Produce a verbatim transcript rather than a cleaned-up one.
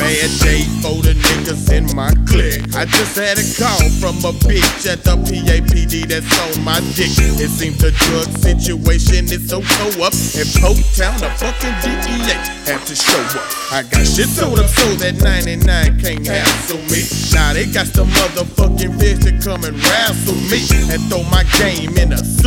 bad day for the niggas in my clique. I just had a call from a bitch at the P A P D that's on my dick. It seems the drug situation is so toe up. In Poketown, the fucking D E A have to show up. I got shit sold up so that ninety-nine can't hassle me. Now they got some motherfucking fish to come and wrestle me and throw my game in a suit.